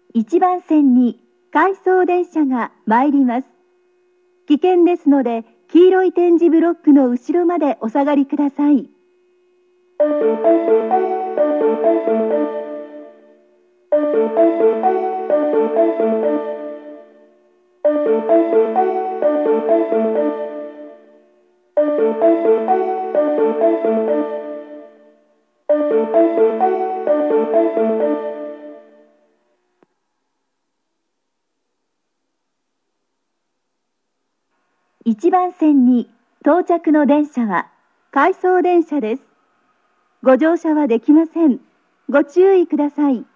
1番線に回送電車が参ります。危険ですので、黄色い点字ブロックの後ろまでお下がりください。1番線に到着の電車は回送電車です。ご乗車はできません。ご注意ください。